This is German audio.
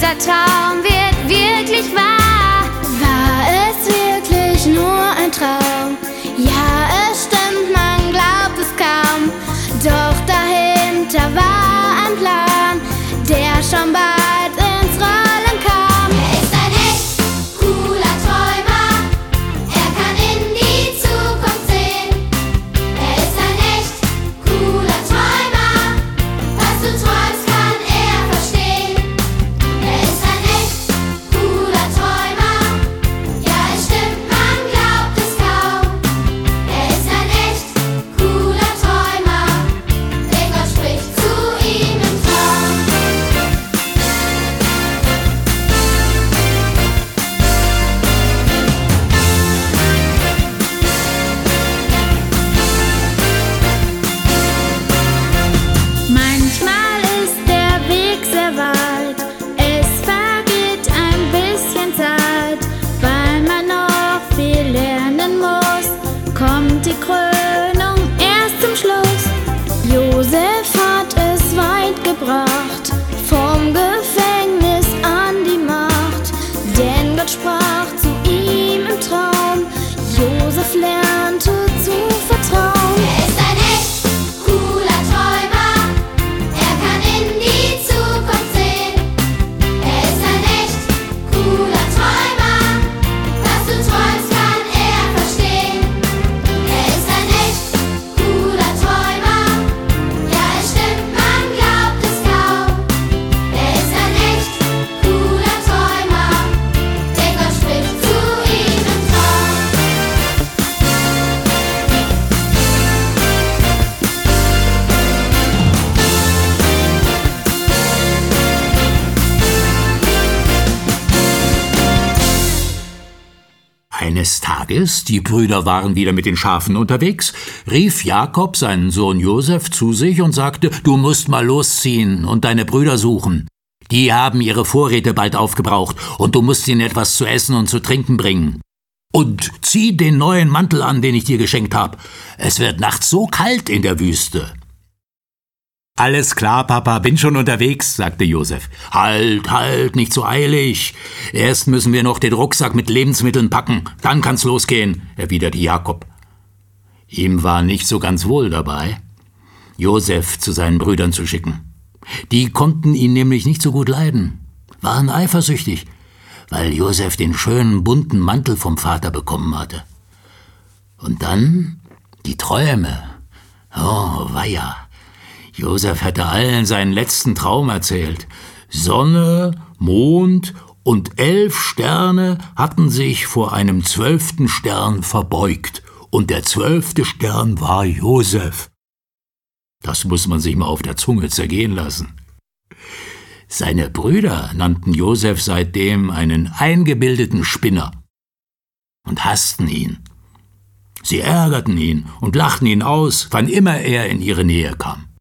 dieser Traum wird wirklich wahr. War es wirklich nur ein Traum? Ja, es stimmt, man glaubt es kaum. Doch dahinter war ein Plan, der schon bald ins Rollen kam. Er ist ein echt cooler Träumer, er kann in die Zukunft sehen. Er ist ein echt cooler Träumer, was du träumst, kann er verstehen. Er ist ein echt cooler Träumer, ja es stimmt, man glaubt es kaum. Er ist ein echt cooler Träumer, denn Gott spricht zu ihm im Traum. Manchmal ist der Weg sehr weit, es vergeht ein bisschen Zeit, weil man noch viel lernen muss, kommt die Krönung erst zum Schluss. Josef hat es weit gebracht, vom Gefängnis an die Macht, denn Gott sprach zu ihm im Traum, Josef lernte zu vertrauen. Er ist ein echt cooler Träumer, er kann in die Zukunft sehen. Er ist ein echt cooler Träumer, was du träumst, kann er verstehen. Er ist ein echt cooler Träumer, ja es stimmt, man glaubt es kaum. Er ist ein echt cooler Träumer, denn Gott spricht zu ihm im Traum. Eines Tages, die Brüder waren wieder mit den Schafen unterwegs, rief Jakob seinen Sohn Josef zu sich und sagte: Du musst mal losziehen und deine Brüder suchen. Die haben ihre Vorräte bald aufgebraucht und du musst ihnen etwas zu essen und zu trinken bringen. Und zieh den neuen Mantel an, den ich dir geschenkt habe. Es wird nachts so kalt in der Wüste. Alles klar, Papa, bin schon unterwegs, sagte Josef. Halt, nicht so eilig. Erst müssen wir noch den Rucksack mit Lebensmitteln packen, dann kann's losgehen, erwiderte Jakob. Ihm war nicht so ganz wohl dabei, Josef zu seinen Brüdern zu schicken. Die konnten ihn nämlich nicht so gut leiden, waren eifersüchtig, weil Josef den schönen bunten Mantel vom Vater bekommen hatte. Und dann die Träume. Oh, weia. Josef hatte allen seinen letzten Traum erzählt. Sonne, Mond und 11 Sterne hatten sich vor einem 12. Stern verbeugt. Und der 12. Stern war Josef. Das muss man sich mal auf der Zunge zergehen lassen. Seine Brüder nannten Josef seitdem einen eingebildeten Spinner und hassten ihn. Sie ärgerten ihn und lachten ihn aus, wann immer er in ihre Nähe kam.